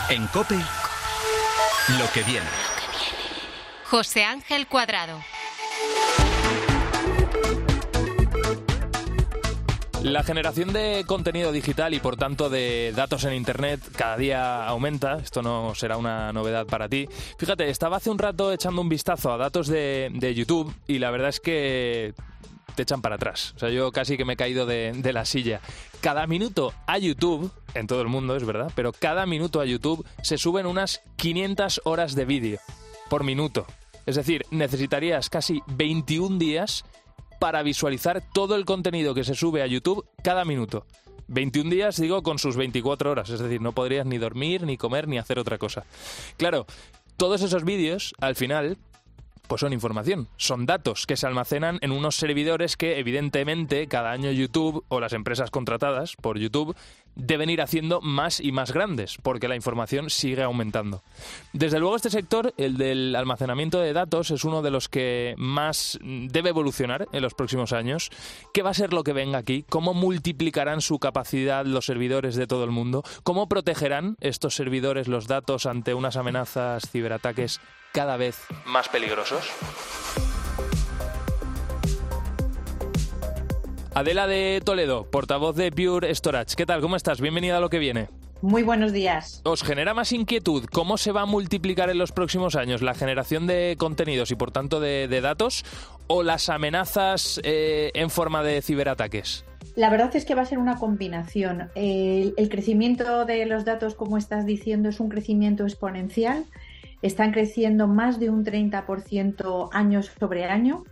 En COPE, lo que viene. José Ángel Cuadrado. La generación de contenido digital y por tanto de datos en Internet cada día aumenta. Esto no será una novedad para ti. Fíjate, estaba hace un rato echando un vistazo a datos de YouTube y la verdad es que te echan para atrás. O sea, yo casi que me he caído de la silla. Cada minuto a YouTube, en todo el mundo es verdad, pero cada minuto a YouTube se suben unas 500 horas de vídeo por minuto. Es decir, necesitarías casi 21 días para visualizar todo el contenido que se sube a YouTube cada minuto. 21 días, digo, con sus 24 horas. Es decir, no podrías ni dormir, ni comer, ni hacer otra cosa. Claro, todos esos vídeos, al final, pues son información. Son datos que se almacenan en unos servidores que, evidentemente, cada año YouTube o las empresas contratadas por YouTube deben ir haciendo más y más grandes, porque la información sigue aumentando. Desde luego, este sector, el del almacenamiento de datos, es uno de los que más debe evolucionar en los próximos años. ¿Qué va a ser lo que venga aquí? ¿Cómo multiplicarán su capacidad los servidores de todo el mundo? ¿Cómo protegerán estos servidores los datos ante unas amenazas, ciberataques cada vez más peligrosos? Adela de Toledo, portavoz de Pure Storage. ¿Qué tal? ¿Cómo estás? Bienvenida a Lo que viene. Muy buenos días. ¿Os genera más inquietud cómo se va a multiplicar en los próximos años la generación de contenidos y por tanto de datos o las amenazas en forma de ciberataques? La verdad es que va a ser una combinación. El crecimiento de los datos, como estás diciendo, es un crecimiento exponencial. Están creciendo más de un 30% año sobre año.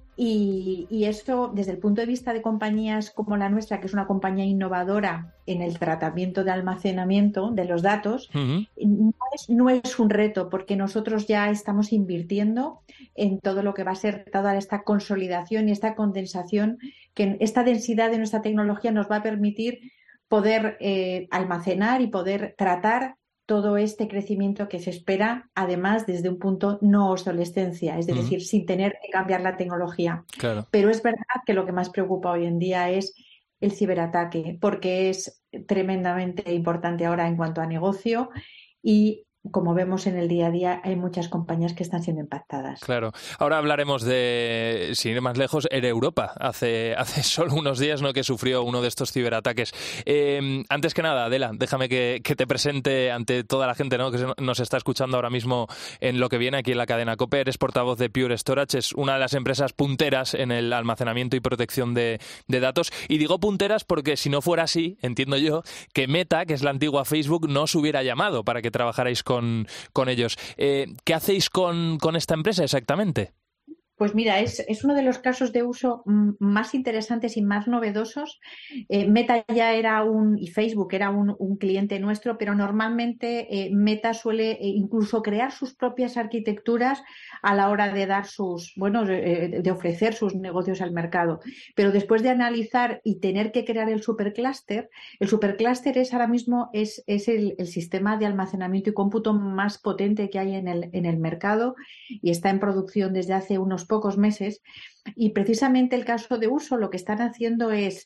Y esto, desde el punto de vista de compañías como la nuestra, que es una compañía innovadora en el tratamiento de almacenamiento de los datos, no es un reto, porque nosotros ya estamos invirtiendo en todo lo que va a ser toda esta consolidación y esta condensación, que esta densidad de nuestra tecnología nos va a permitir poder almacenar y poder tratar todo este crecimiento que se espera, además desde un punto no obsolescencia, es decir, sin tener que cambiar la tecnología. Claro. Pero es verdad que lo que más preocupa hoy en día es el ciberataque, porque es tremendamente importante ahora en cuanto a negocio y, como vemos en el día a día, hay muchas compañías que están siendo impactadas. Claro. Ahora hablaremos de, sin ir más lejos, Air Europa. Hace solo unos días, ¿no?, que sufrió uno de estos ciberataques. Antes que nada, Adela, déjame que te presente ante toda la gente, ¿no?, que nos está escuchando ahora mismo en Lo que viene aquí en la cadena COPE. Eres portavoz de Pure Storage. Es una de las empresas punteras en el almacenamiento y protección de datos. Y digo punteras porque si no fuera así, entiendo yo, que Meta, que es la antigua Facebook, no os hubiera llamado para que trabajarais con ellos. ¿Qué hacéis con esta empresa exactamente? Pues mira, es uno de los casos de uso más interesantes y más novedosos. Meta ya era y Facebook era un cliente nuestro, pero normalmente Meta suele incluso crear sus propias arquitecturas a la hora de dar de ofrecer sus negocios al mercado. Pero después de analizar y tener que crear el superclúster es ahora mismo es el sistema de almacenamiento y cómputo más potente que hay en el mercado y está en producción desde hace unos pocos meses, y precisamente el caso de uso lo que están haciendo es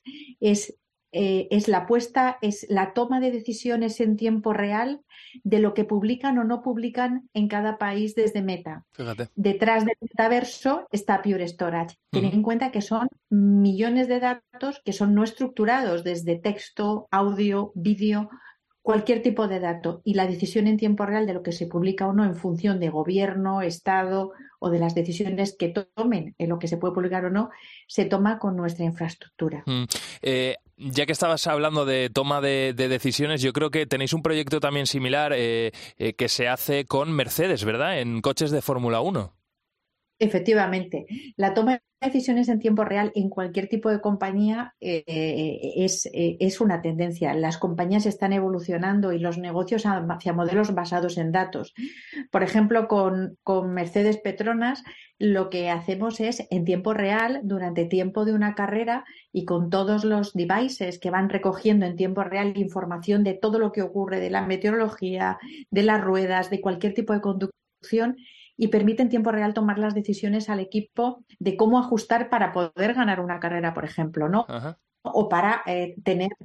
la toma de decisiones en tiempo real de lo que publican o no publican en cada país desde Meta. Fíjate. Detrás del metaverso está Pure Storage. Ten en cuenta que son millones de datos que son no estructurados, desde texto, audio, vídeo, cualquier tipo de dato, y la decisión en tiempo real de lo que se publica o no en función de gobierno, Estado o de las decisiones que tomen en lo que se puede publicar o no, se toma con nuestra infraestructura. Ya que estabas hablando de toma de decisiones, yo creo que tenéis un proyecto también similar que se hace con Mercedes, ¿verdad?, en coches de Fórmula 1. Efectivamente, la toma de decisiones en tiempo real en cualquier tipo de compañía es una tendencia. Las compañías están evolucionando y los negocios hacia modelos basados en datos. Por ejemplo, con Mercedes Petronas lo que hacemos es en tiempo real, durante tiempo de una carrera y con todos los devices que van recogiendo en tiempo real información de todo lo que ocurre, de la meteorología, de las ruedas, de cualquier tipo de conducción, y permite en tiempo real tomar las decisiones al equipo de cómo ajustar para poder ganar una carrera, por ejemplo, ¿no? Ajá. O para tener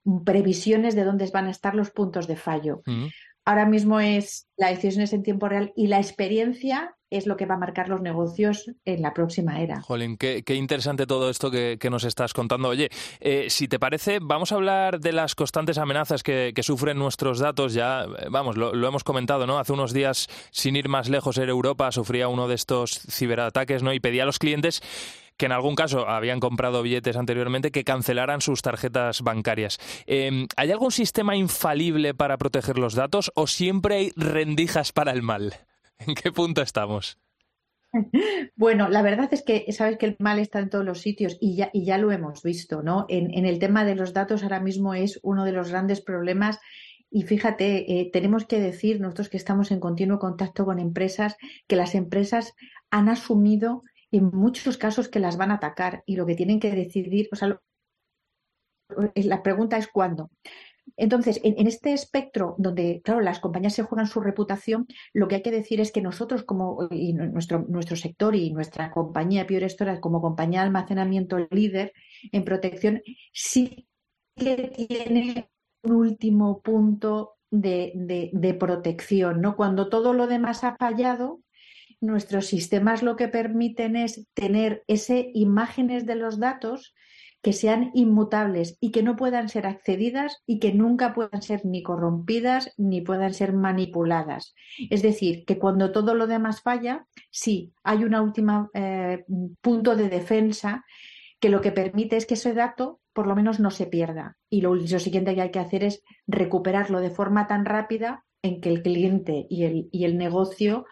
previsiones de dónde van a estar los puntos de fallo. Ahora mismo la decisión es en tiempo real y la experiencia es lo que va a marcar los negocios en la próxima era. Jolín, qué interesante todo esto que nos estás contando. Oye, si te parece, vamos a hablar de las constantes amenazas que sufren nuestros datos. Ya, vamos, lo hemos comentado, ¿no? Hace unos días, sin ir más lejos, Air Europa sufría uno de estos ciberataques, ¿no? Y pedía a los clientes que en algún caso habían comprado billetes anteriormente, que cancelaran sus tarjetas bancarias. ¿Hay algún sistema infalible para proteger los datos o siempre hay rendijas para el mal? ¿En qué punto estamos? Bueno, la verdad es que sabes que el mal está en todos los sitios y ya lo hemos visto, ¿no? En el tema de los datos ahora mismo es uno de los grandes problemas. Y fíjate, tenemos que decir, nosotros que estamos en continuo contacto con empresas, que las empresas han asumido en muchos casos que las van a atacar y lo que tienen que decidir, o sea, la pregunta es ¿cuándo? Entonces, en este espectro donde, claro, las compañías se juegan su reputación, lo que hay que decir es que nosotros y nuestro sector y nuestra compañía Pure Storage como compañía de almacenamiento líder en protección sí que tiene un último punto de protección, ¿no? Cuando todo lo demás ha fallado, nuestros sistemas lo que permiten es tener imágenes de los datos que sean inmutables y que no puedan ser accedidas y que nunca puedan ser ni corrompidas ni puedan ser manipuladas. Es decir, que cuando todo lo demás falla, sí, hay una última punto de defensa que lo que permite es que ese dato por lo menos no se pierda. Y lo siguiente que hay que hacer es recuperarlo de forma tan rápida en que el cliente y el negocio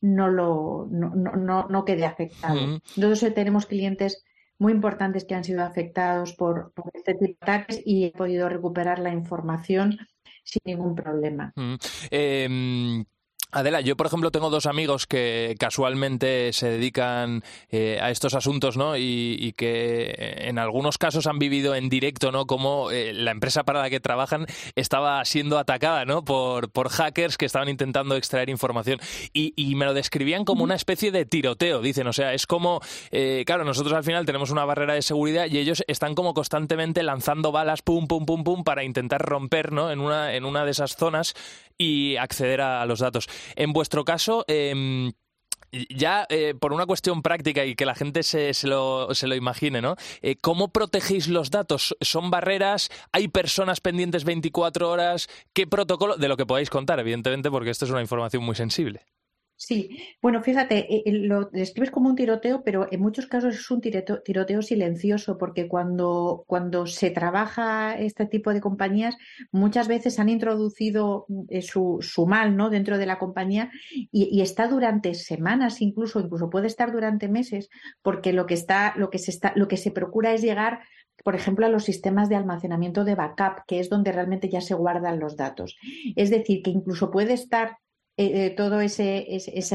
no quede afectado. Entonces tenemos clientes muy importantes que han sido afectados por este tipo de ataques y he podido recuperar la información sin ningún problema. Adela, yo por ejemplo tengo dos amigos que casualmente se dedican a estos asuntos, ¿no? Y que en algunos casos han vivido en directo, ¿no? Como la empresa para la que trabajan estaba siendo atacada, ¿no? Por hackers que estaban intentando extraer información y me lo describían como una especie de tiroteo, dicen, o sea, es como, claro, nosotros al final tenemos una barrera de seguridad y ellos están como constantemente lanzando balas, pum, pum, pum, pum, para intentar romper, ¿no? En una de esas zonas y acceder a los datos. En vuestro caso, por una cuestión práctica y que la gente se lo imagine, ¿no? ¿Cómo protegéis los datos? ¿Son barreras? ¿Hay personas pendientes 24 horas? ¿Qué protocolo? De lo que podáis contar, evidentemente, porque esto es una información muy sensible. Sí, bueno, fíjate, lo describes como un tiroteo, pero en muchos casos es un tiroteo silencioso, porque cuando se trabaja este tipo de compañías, muchas veces han introducido su mal, ¿no? Dentro de la compañía y está durante semanas, incluso puede estar durante meses, porque lo que se procura es llegar, por ejemplo, a los sistemas de almacenamiento de backup, que es donde realmente ya se guardan los datos. Es decir, que incluso puede estar todo ese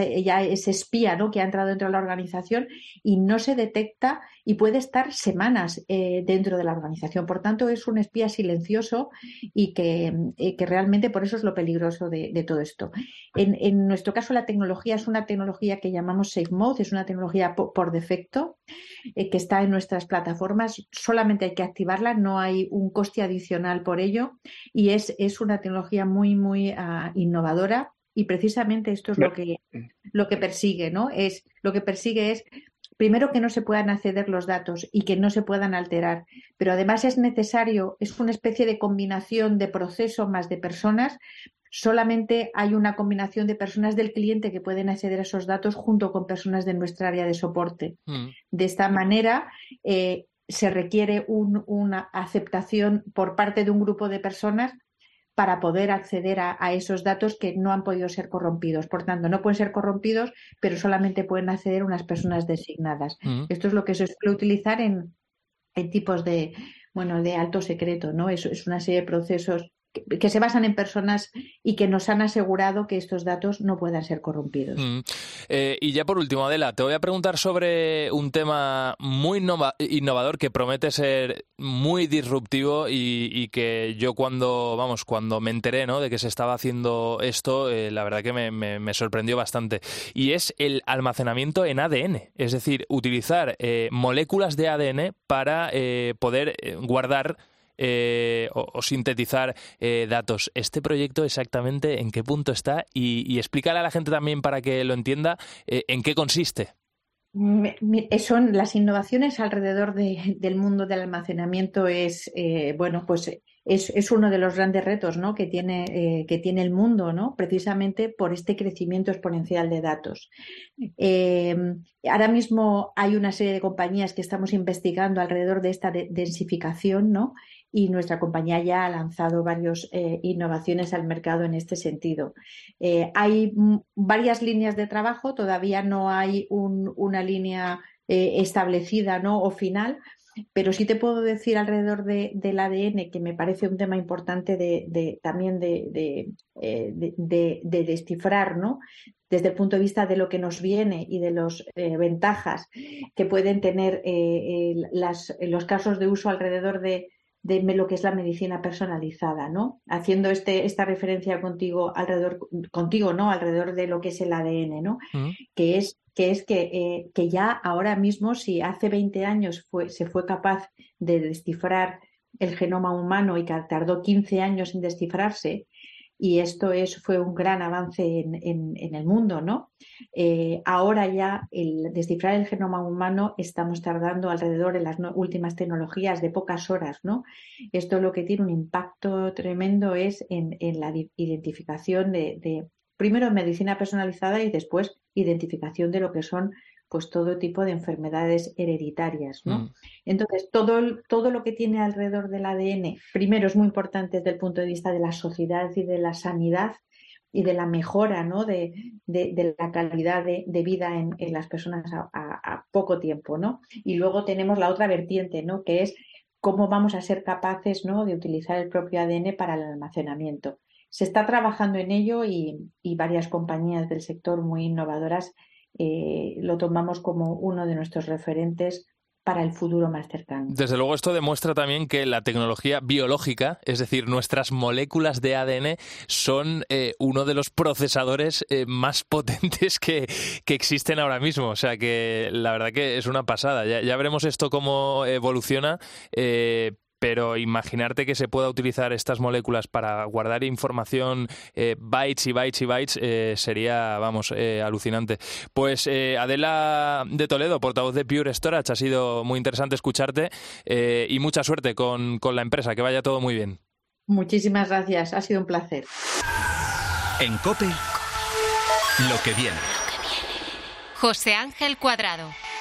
espía, ¿no? Que ha entrado dentro de la organización y no se detecta y puede estar semanas dentro de la organización. Por tanto, es un espía silencioso y que realmente por eso es lo peligroso de todo esto. En nuestro caso, la tecnología es una tecnología que llamamos SafeMode, es una tecnología por defecto que está en nuestras plataformas. Solamente hay que activarla, no hay un coste adicional por ello y es una tecnología muy, muy innovadora. Y precisamente esto es lo que persigue, ¿no? Lo que persigue es, primero, que no se puedan acceder los datos y que no se puedan alterar, pero además es una especie de combinación de proceso más de personas. Solamente hay una combinación de personas del cliente que pueden acceder a esos datos junto con personas de nuestra área de soporte. De esta manera, se requiere una aceptación por parte de un grupo de personas para poder acceder a esos datos que no han podido ser corrompidos. Por tanto, no pueden ser corrompidos, pero solamente pueden acceder unas personas designadas. Esto es lo que se suele utilizar en tipos de alto secreto, ¿no? Es una serie de procesos que se basan en personas y que nos han asegurado que estos datos no puedan ser corrompidos. Y ya por último, Adela, te voy a preguntar sobre un tema muy innovador que promete ser muy disruptivo y que yo cuando me enteré, ¿no? de que se estaba haciendo esto, la verdad que me sorprendió bastante. Y es el almacenamiento en ADN, es decir, utilizar moléculas de ADN para poder guardar o sintetizar datos. ¿Este proyecto exactamente en qué punto está? Y explícale a la gente también para que lo entienda en qué consiste. Son las innovaciones alrededor del mundo del almacenamiento. Es uno de los grandes retos, ¿no?, que tiene el mundo, ¿no?, precisamente por este crecimiento exponencial de datos. Ahora mismo hay una serie de compañías que estamos investigando alrededor de esta densificación, ¿no?, y nuestra compañía ya ha lanzado varias innovaciones al mercado en este sentido. Hay varias líneas de trabajo, todavía no hay una línea establecida, ¿no?, o final, pero sí te puedo decir alrededor del ADN, que me parece un tema importante también de descifrar, ¿no?, desde el punto de vista de lo que nos viene y de las ventajas que pueden tener los casos de uso alrededor de lo que es la medicina personalizada, ¿no? Haciendo esta referencia contigo, ¿no?, alrededor de lo que es el ADN, ¿no? Que ya ahora mismo, si hace 20 años se fue capaz de descifrar el genoma humano y que tardó 15 años en descifrarse, y esto fue un gran avance en el mundo, ¿no? Ahora ya el descifrar el genoma humano estamos tardando alrededor de las últimas tecnologías de pocas horas, ¿no? Esto lo que tiene un impacto tremendo es en la identificación primero medicina personalizada y después identificación de lo que son pues todo tipo de enfermedades hereditarias, ¿no? Entonces, todo lo que tiene alrededor del ADN, primero es muy importante desde el punto de vista de la sociedad y de la sanidad y de la mejora, ¿no?, de la calidad de vida en las personas a poco tiempo, ¿no? Y luego tenemos la otra vertiente, ¿no?, que es cómo vamos a ser capaces, ¿no?, de utilizar el propio ADN para el almacenamiento. Se está trabajando en ello y varias compañías del sector muy innovadoras lo tomamos como uno de nuestros referentes para el futuro más cercano. Desde luego esto demuestra también que la tecnología biológica, es decir, nuestras moléculas de ADN, son uno de los procesadores más potentes que existen ahora mismo. O sea que la verdad que es una pasada. Ya veremos esto cómo evoluciona. Pero imaginarte que se pueda utilizar estas moléculas para guardar información bytes y bytes y bytes sería, alucinante. Pues Adela de Toledo, portavoz de Pure Storage, ha sido muy interesante escucharte y mucha suerte con la empresa, que vaya todo muy bien. Muchísimas gracias, ha sido un placer. En COPE, lo que viene. José Ángel Cuadrado.